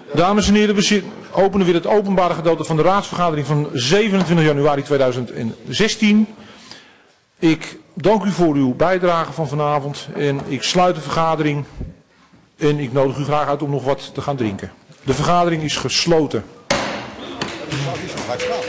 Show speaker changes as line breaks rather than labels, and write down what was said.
Dames en heren, we openen weer het openbare gedeelte van de raadsvergadering van 27 januari 2016. Ik dank u voor uw bijdrage van vanavond en ik sluit de vergadering en ik nodig u graag uit om nog wat te gaan drinken. De vergadering is gesloten.